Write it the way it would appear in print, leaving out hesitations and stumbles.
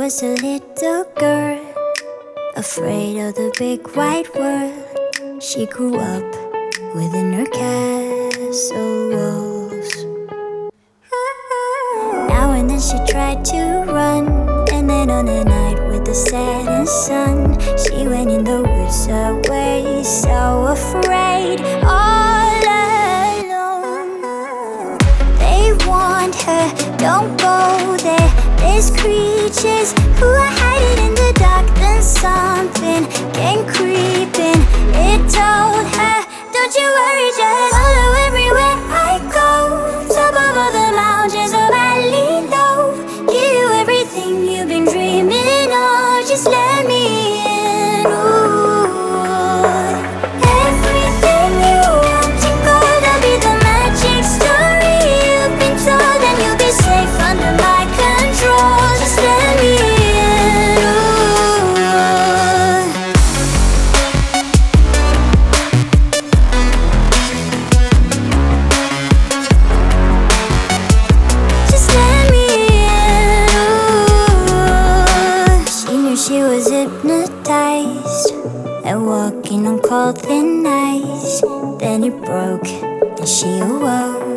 was a little girl, afraid of the big white world. She grew up within her castle walls. Now and then she tried to run, and then on a night with the setting sun, she went in the woods away, so afraid, all alone. They warned her, don't go there, there's creatures who are hiding in the dark. Then something came creeping, it told her, don't you worry, just follow everywhere I go. Top of all the mountains, a valley low, give you everything you've been dreaming of. Just let me in. Ooh. Everything you want in gold, I'll be the magic story you've been told, and you'll be safe under my control. Just let me in. She was hypnotized and walking on cold thin ice. Then it broke and she awoke.